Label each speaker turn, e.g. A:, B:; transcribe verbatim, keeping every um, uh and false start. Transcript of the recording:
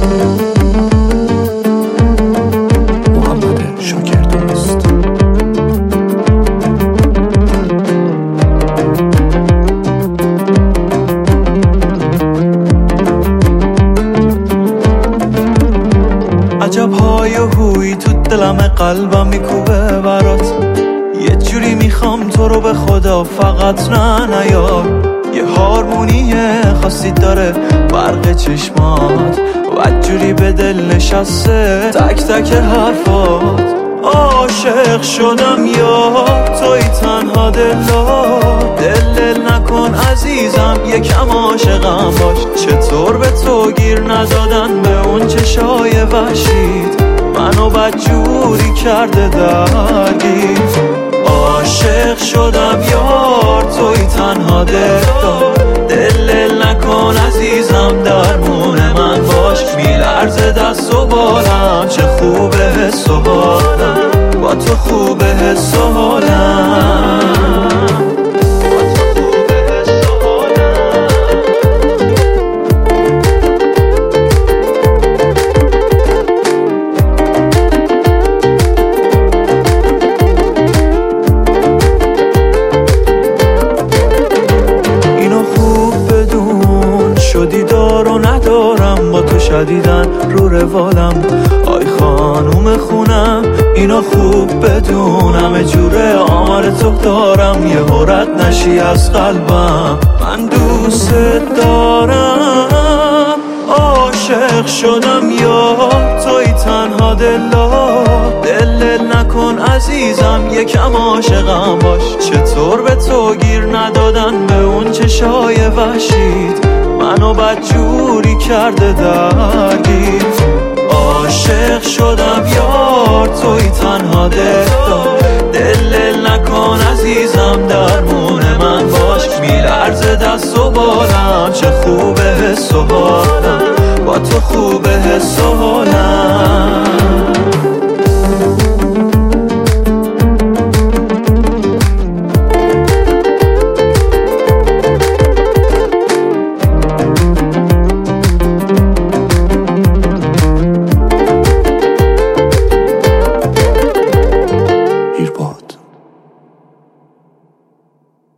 A: محمد شاکر دوست. عجب های و هوی تو دلم قلبم میکوبه برات، یه جوری میخوام تو رو به خدا فقط نه نیار. یه هارمونیه خاصی داره برق چشمات و جوری به دل نشسته تک تک حرفات. عاشق شدم یا توی تنها دلا، دل دل نکن عزیزم یکم عاشقم باش. چطور به تو گیر ندادن به اون چشای وحشیت، منو بدجوری کرده درگیر. عاشق شدم یار توی تنها دلا، دل دل نکن عزیزم درمون من باش. میلرزه دست و بالم چه خوبه حس و حالم، با تو خوبه حس و حالم. شدی دار و ندارم با تو شدیدن رو روالم. آی خانوم خونم اینا خوب بدون، همه جوره آمار تو دارم، یه هورت نشی از قلبم. من دوست دارم، عاشق شدم یا توی تنها دلا، دل دل نکن عزیزم یکم عاشقم باش. چطور به تو گیر ندادن به اون چشای وحشیت، منو بدجوری کرده درگیر. عاشق شدم یار توی تنها دلا، دل دل نکن عزیزم درمون من باش. میلرزه دست و بالم چه خوبه حس و حالم، با تو خوبه حس و حالم.